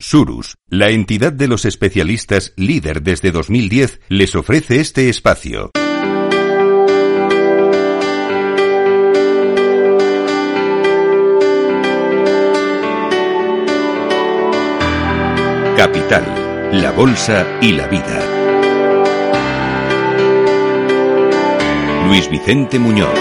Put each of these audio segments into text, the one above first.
Surus, la entidad de los especialistas líder desde 2010, les ofrece este espacio. Capital, la bolsa y la vida. Luis Vicente Muñoz.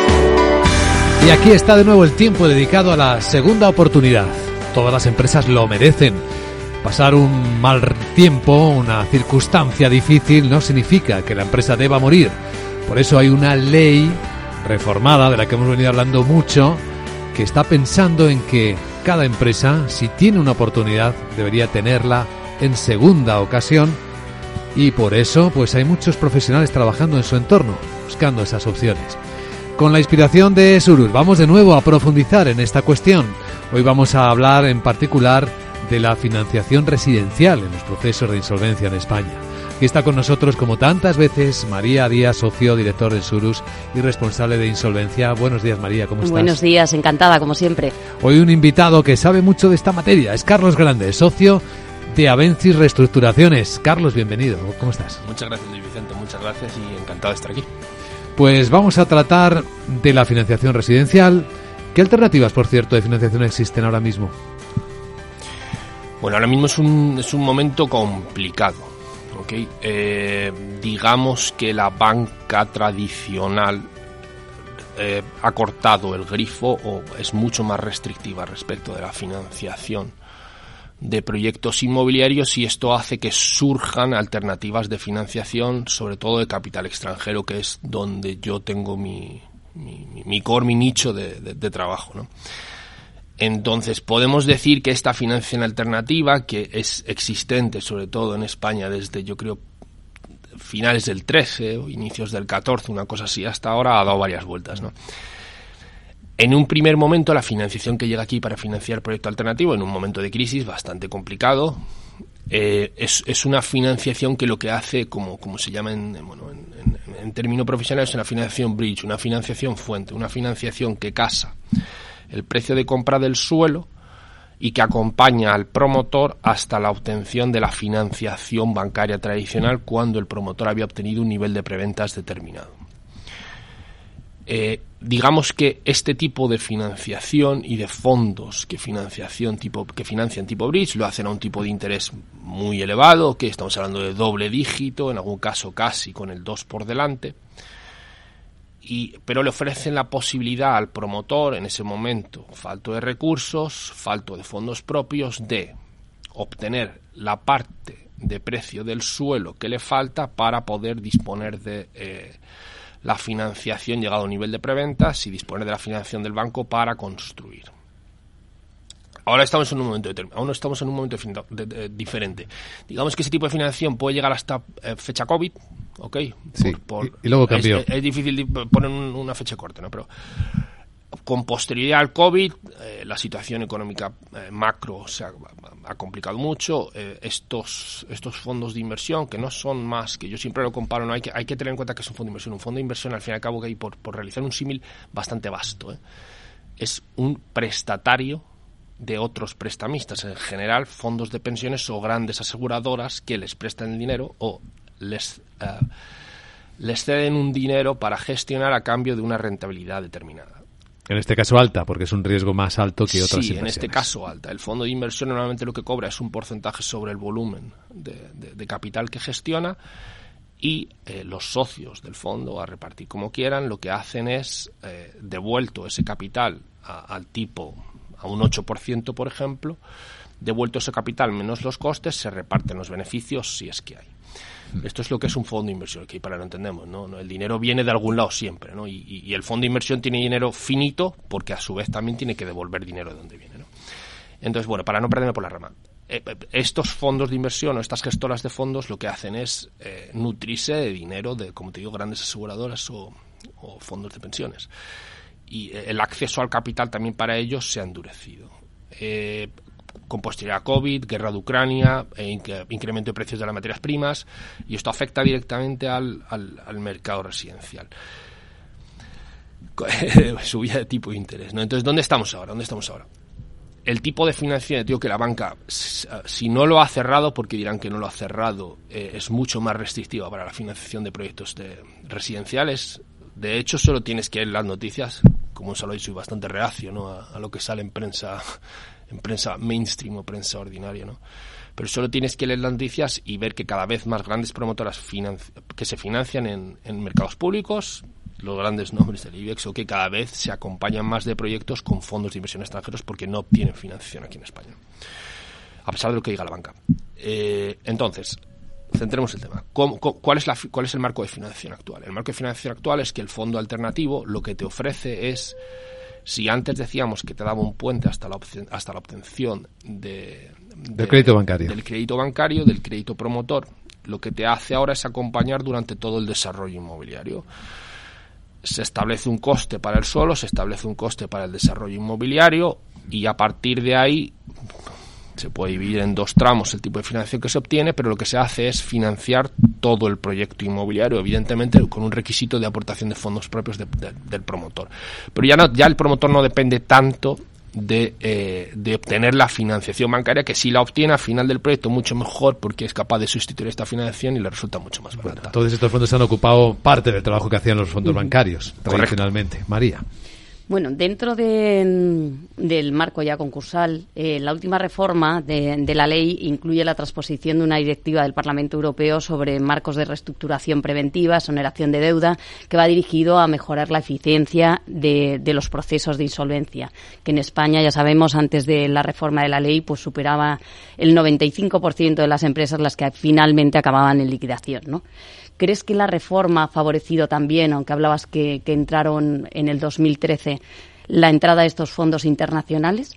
Y aquí está de nuevo el tiempo dedicado a la segunda oportunidad. Todas las empresas lo merecen. Pasar un mal tiempo, una circunstancia difícil, no significa que la empresa deba morir. Por eso hay una ley reformada, de la que hemos venido hablando mucho, que está pensando en que cada empresa, si tiene una oportunidad, debería tenerla en segunda ocasión. Y por eso, pues hay muchos profesionales trabajando en su entorno, buscando esas opciones. Con la inspiración de Surus, vamos de nuevo a profundizar en esta cuestión. Hoy vamos a hablar en particular de la financiación residencial en los procesos de insolvencia en España. Aquí está con nosotros, como tantas veces, María Díaz, socio, director de Surus y responsable de insolvencia. Buenos días, María, ¿cómo estás? Buenos días, encantada, como siempre. Hoy un invitado que sabe mucho de esta materia, es Carlos Grande, socio de Avensis Reestructuraciones. Carlos, bienvenido, ¿cómo estás? Muchas gracias, Luis Vicente, muchas gracias y encantado de estar aquí. Pues vamos a tratar de la financiación residencial. ¿Qué alternativas, por cierto, de financiación existen ahora mismo? Bueno, ahora mismo es un momento complicado, ¿ok? Digamos que la banca tradicional ha cortado el grifo o es mucho más restrictiva respecto de la financiación de proyectos inmobiliarios, y esto hace que surjan alternativas de financiación, sobre todo de capital extranjero, que es donde yo tengo mi core, mi nicho de trabajo, ¿no? Entonces podemos decir que esta financiación alternativa, que es existente sobre todo en España desde, yo creo, finales del 13 o inicios del 14, una cosa así, hasta ahora ha dado varias vueltas, ¿no? En un primer momento, la financiación que llega aquí para financiar proyecto alternativo, en un momento de crisis bastante complicado, es una financiación que lo que hace, como se llama en términos profesionales, es una financiación bridge, una financiación fuente, una financiación que casa el precio de compra del suelo y que acompaña al promotor hasta la obtención de la financiación bancaria tradicional cuando el promotor había obtenido un nivel de preventas determinado. Digamos que este tipo de financiación y de fondos que financian tipo bridge lo hacen a un tipo de interés muy elevado, que estamos hablando de doble dígito, en algún caso casi con el 2 por delante, pero le ofrecen la posibilidad al promotor, en ese momento falto de recursos, falto de fondos propios, de obtener la parte de precio del suelo que le falta para poder disponer de la financiación llegado a un nivel de preventas y disponer de la financiación del banco para construir. Ahora estamos en un momento diferente. Digamos que ese tipo de financiación puede llegar hasta fecha COVID, ¿ok? Sí, y luego cambió. Es difícil poner una fecha corta, ¿no? Pero con posterioridad al COVID, la situación económica macro se ha complicado mucho. Estos fondos de inversión, que no son más, que yo siempre lo comparo, no hay que tener en cuenta que es un fondo de inversión. Un fondo de inversión, al fin y al cabo, que hay por realizar un símil bastante vasto, es un prestatario de otros prestamistas, en general fondos de pensiones o grandes aseguradoras que les prestan el dinero o les ceden un dinero para gestionar a cambio de una rentabilidad determinada. En este caso alta, porque es un riesgo más alto que otras inversiones. Sí, en este caso alta. El fondo de inversión normalmente lo que cobra es un porcentaje sobre el volumen de capital que gestiona, y los socios del fondo, a repartir como quieran, lo que hacen es, devuelto ese capital al tipo, a un 8%, por ejemplo, devuelto ese capital menos los costes, se reparten los beneficios si es que hay. Esto es lo que es un fondo de inversión, que para lo entendemos, ¿no? El dinero viene de algún lado siempre, ¿no? Y el fondo de inversión tiene dinero finito porque a su vez también tiene que devolver dinero de donde viene, ¿no? Entonces, bueno, para no perderme por la rama, estos fondos de inversión o estas gestoras de fondos lo que hacen es nutrirse de dinero de, como te digo, grandes aseguradoras o fondos de pensiones. Y el acceso al capital también para ellos se ha endurecido. Con posterioridad a COVID, guerra de Ucrania, incremento de precios de las materias primas, y esto afecta directamente al mercado residencial. Subida de tipo de interés, ¿no? Entonces, ¿dónde estamos ahora? el tipo de financiación, digo que la banca, si no lo ha cerrado, porque dirán que no lo ha cerrado, es mucho más restrictiva para la financiación de proyectos residenciales. De hecho, solo tienes que ir las noticias, como os lo he dicho, soy bastante reacio, ¿no?, a lo que sale en prensa mainstream o prensa ordinaria, ¿no? Pero solo tienes que leer las noticias y ver que cada vez más grandes promotoras que se financian en mercados públicos, los grandes nombres del IBEX, o que cada vez se acompañan más de proyectos con fondos de inversión extranjeros porque no obtienen financiación aquí en España, a pesar de lo que diga la banca. Entonces, centremos el tema. ¿Cuál es el marco de financiación actual? El marco de financiación actual es que el fondo alternativo lo que te ofrece es, si antes decíamos que te daba un puente hasta la obtención del crédito bancario, del crédito promotor, lo que te hace ahora es acompañar durante todo el desarrollo inmobiliario. Se establece un coste para el suelo, se establece un coste para el desarrollo inmobiliario, y a partir de ahí se puede dividir en dos tramos el tipo de financiación que se obtiene, pero lo que se hace es financiar todo el proyecto inmobiliario, evidentemente con un requisito de aportación de fondos propios del promotor. Pero ya el promotor no depende tanto de obtener la financiación bancaria, que si la obtiene al final del proyecto mucho mejor, porque es capaz de sustituir esta financiación y le resulta mucho más barata. Bueno, todos estos fondos han ocupado parte del trabajo que hacían los fondos bancarios tradicionalmente. María. Bueno, dentro del marco ya concursal, la última reforma de la ley incluye la transposición de una directiva del Parlamento Europeo sobre marcos de reestructuración preventiva, exoneración de deuda, que va dirigido a mejorar la eficiencia de los procesos de insolvencia, que en España, ya sabemos, antes de la reforma de la ley, pues superaba el 95% de las empresas las que finalmente acababan en liquidación, ¿no? ¿Crees que la reforma ha favorecido también, aunque hablabas que entraron en el 2013, la entrada de estos fondos internacionales?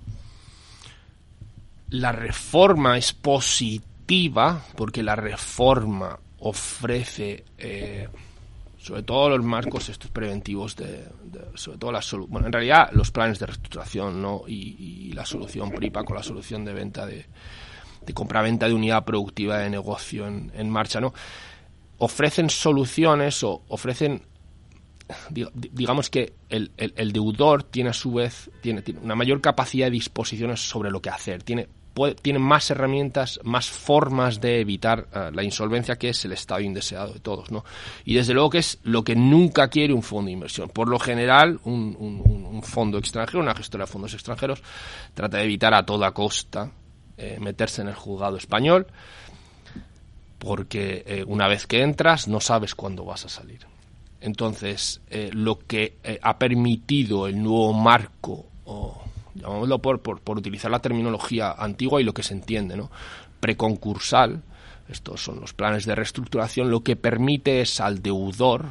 La reforma es positiva porque la reforma ofrece, sobre todo los marcos estos preventivos, sobre todo en realidad los planes de reestructuración, ¿no?, y la solución PRIPA con la solución de venta de compraventa de unidad productiva de negocio en marcha, ¿no? Ofrecen soluciones o ofrecen, digamos que el deudor tiene a su vez tiene una mayor capacidad de disposiciones sobre lo que hacer, tiene más herramientas, más formas de evitar la insolvencia, que es el estado indeseado de todos, ¿no? Y desde luego que es lo que nunca quiere un fondo de inversión. Por lo general, un fondo extranjero, una gestora de fondos extranjeros, trata de evitar a toda costa meterse en el juzgado español, porque una vez que entras no sabes cuándo vas a salir. Entonces, lo que ha permitido el nuevo marco, o llamémoslo por utilizar la terminología antigua y lo que se entiende, ¿no?, preconcursal, estos son los planes de reestructuración, lo que permite es al deudor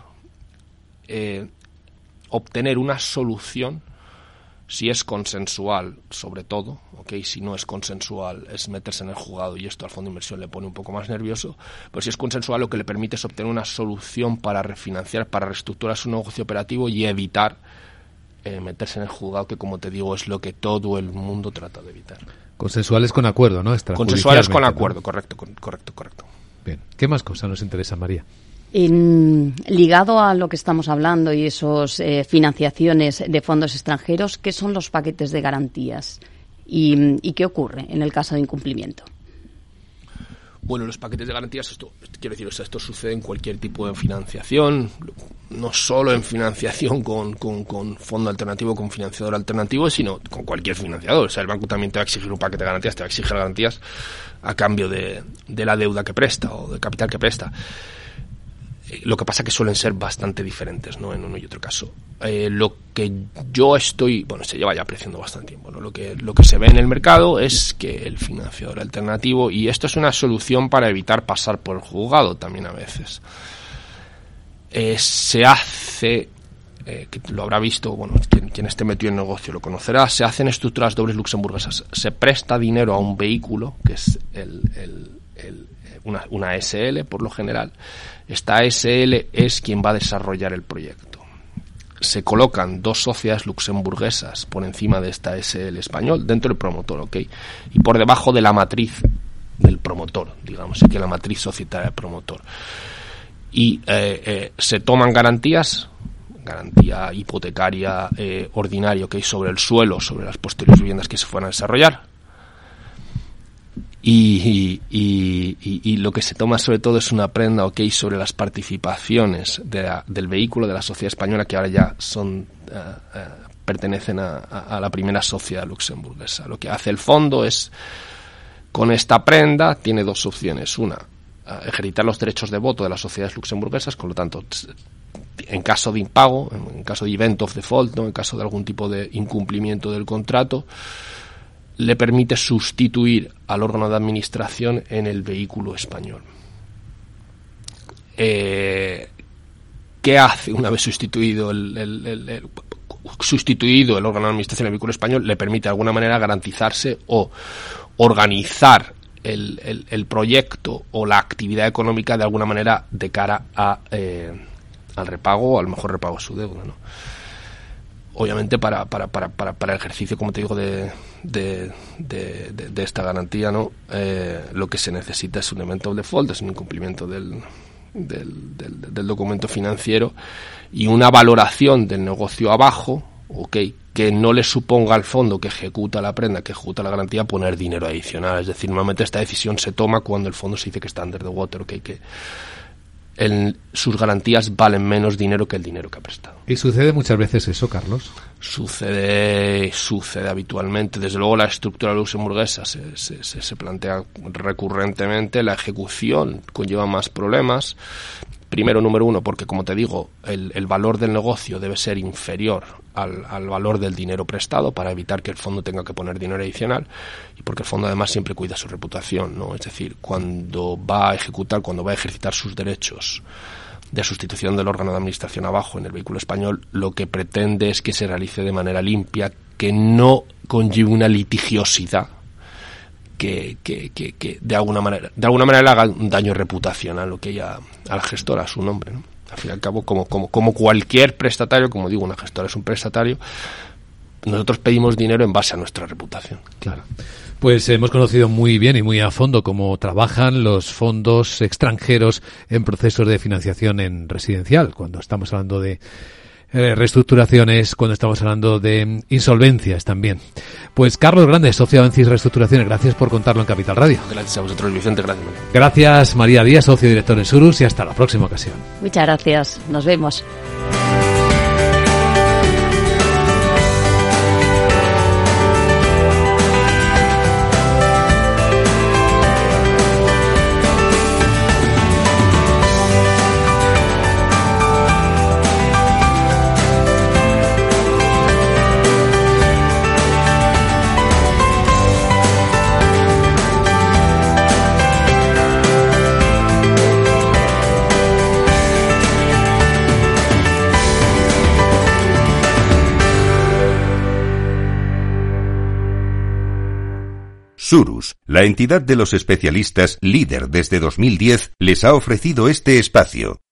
obtener una solución, si es consensual, sobre todo, ¿okay? Si no es consensual, es meterse en el juzgado, y esto al fondo de inversión le pone un poco más nervioso. Pero si es consensual, lo que le permite es obtener una solución para refinanciar, para reestructurar su negocio operativo y evitar meterse en el juzgado, que, como te digo, es lo que todo el mundo trata de evitar. Consensuales con acuerdo, ¿no? Consensuales con acuerdo, ¿no? Correcto. Bien. ¿Qué más cosas nos interesan, María? Ligado a lo que estamos hablando y esos financiaciones de fondos extranjeros, ¿qué son los paquetes de garantías? ¿Y qué ocurre en el caso de incumplimiento? Bueno, los paquetes de garantías, esto sucede en cualquier tipo de financiación, no solo en financiación con fondo alternativo, con financiador alternativo, sino con cualquier financiador. O sea, el banco también te va a exigir un paquete de garantías, te va a exigir garantías a cambio de la deuda que presta o del capital que presta. Lo que pasa que suelen ser bastante diferentes, ¿no?, en uno y otro caso. Lo que yo se lleva ya apreciando bastante tiempo, ¿no? Lo que se ve en el mercado es que el financiador alternativo, y esto es una solución para evitar pasar por el juzgado también a veces, se hace, que lo habrá visto, bueno, quien esté metido en negocio lo conocerá, se hacen estructuras dobles luxemburguesas. Se presta dinero a un vehículo, que es una SL por lo general. Esta SL es quien va a desarrollar el proyecto. Se colocan dos sociedades luxemburguesas por encima de esta SL español dentro del promotor, ¿ok? Y por debajo de la matriz del promotor, digamos, que la matriz societaria del promotor. Y se toman garantías garantía hipotecaria ordinaria, que hay sobre el suelo, sobre las posteriores viviendas que se fueran a desarrollar. Y lo que se toma sobre todo es una prenda, sobre las participaciones del vehículo de la sociedad española, que ahora ya son pertenecen a la primera sociedad luxemburguesa. Lo que hace el fondo es, con esta prenda, tiene dos opciones. Una, ejercitar los derechos de voto de las sociedades luxemburguesas, con lo tanto, en caso de impago, en caso de event of default, ¿no?, en caso de algún tipo de incumplimiento del contrato, le permite sustituir al órgano de administración en el vehículo español. ¿Qué hace una vez sustituido el órgano de administración en el vehículo español? Le permite de alguna manera garantizarse o organizar el proyecto o la actividad económica de alguna manera de cara al repago, o al mejor repago de su deuda, ¿no? Obviamente para el ejercicio, como te digo, de esta garantía, ¿no? Lo que se necesita es un event of default, es un incumplimiento del documento financiero, y una valoración del negocio abajo, que no le suponga al fondo que ejecuta la prenda, que ejecuta la garantía, poner dinero adicional. Es decir, normalmente esta decisión se toma cuando el fondo se dice que está under the water, que sus garantías valen menos dinero que el dinero que ha prestado. ¿Y sucede muchas veces eso, Carlos? Sucede habitualmente. Desde luego la estructura luxemburguesa se plantea recurrentemente. La ejecución conlleva más problemas. Primero, número uno, porque, como te digo, el valor del negocio debe ser inferior al valor del dinero prestado, para evitar que el fondo tenga que poner dinero adicional, y porque el fondo además siempre cuida su reputación, ¿no? Es decir, cuando va a ejercitar sus derechos de sustitución del órgano de administración abajo en el vehículo español, lo que pretende es que se realice de manera limpia, que no conlleve una litigiosidad que de alguna manera le haga un daño reputacional a la gestora, a su nombre, ¿no? Al fin y al cabo, como cualquier prestatario, como digo, una gestora es un prestatario, nosotros pedimos dinero en base a nuestra reputación. Claro. Pues hemos conocido muy bien y muy a fondo cómo trabajan los fondos extranjeros en procesos de financiación en residencial, cuando estamos hablando de reestructuraciones, cuando estamos hablando de insolvencias también. Pues Carlos Grande, socio de Avencis Reestructuraciones, gracias por contarlo en Capital Radio. Gracias a vosotros, Vicente. Gracias, María. Gracias, María Díaz, socio director en Surus, y hasta la próxima ocasión. Muchas gracias. Nos vemos. Surus, la entidad de los especialistas líder desde 2010, les ha ofrecido este espacio.